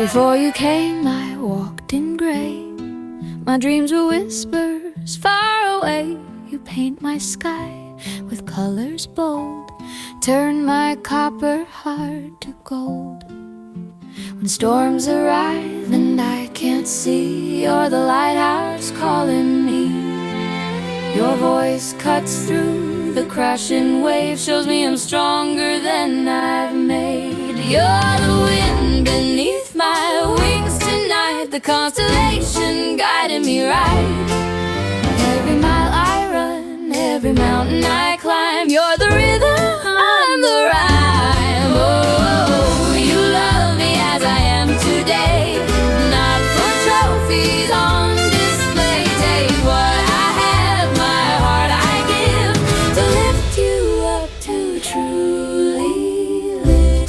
Before you came, I walked in gray. My dreams were whispers far away. You paint my sky with colors bold, turn my copper heart to gold. When storms arrive and I can't see, you're the lighthouse calling me. Your voice cuts through the crashing waves, shows me I'm stronger than I've made. You're the wind beneath my wings tonight, the constellation guiding me right. Every mile I run, every mountain I climb, you're the rhythm, I'm the rhyme. Oh, you love me as I am today, not for trophies on display. Take what I have, my heart I give, to lift you up to truly live.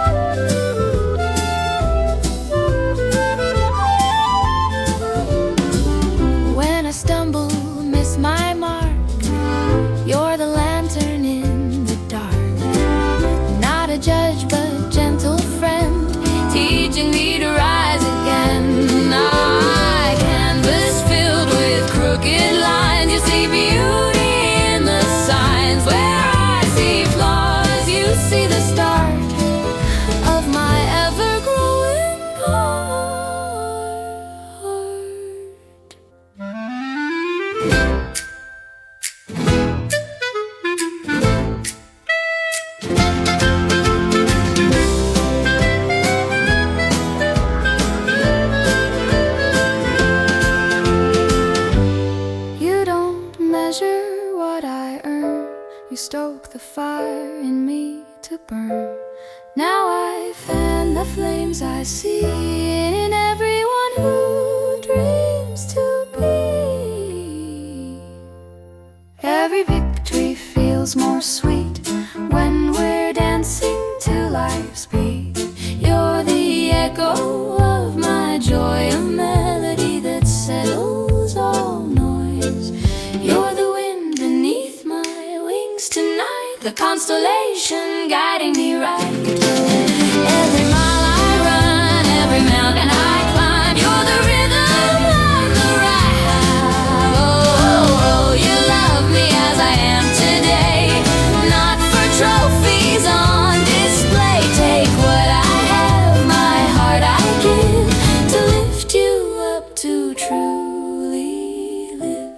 When I stumble, miss my mark, you're the lantern in the dark. Not a judge but gentle friend, teaching me to rise again. A canvas filled with crooked lines, you see beauty in the signs. Where I see flaws, you see the start of my ever-growing heart. Measure what I earn, you stoke the fire in me to burn. Now I fan the flames I see in everyone who dreams to be. Every victory feels more sweet when we're dancing to life's beat. You're the echo of my joy, a melody that settles all noise. You're the wind beneath my wings tonight, the constellation guiding me right. Every mile I run, every mountain I climb, you're the rhythm, I'm the rhyme. Oh, you love me as I am today, not for trophies on display. Take what I have, my heart I give, to lift you up to truly live.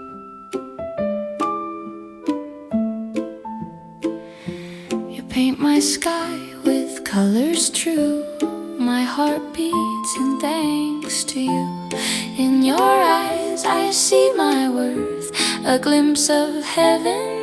Paint my sky with colors true, my heart beats in thanks to you. In your eyes I see my worth, a glimpse of heaven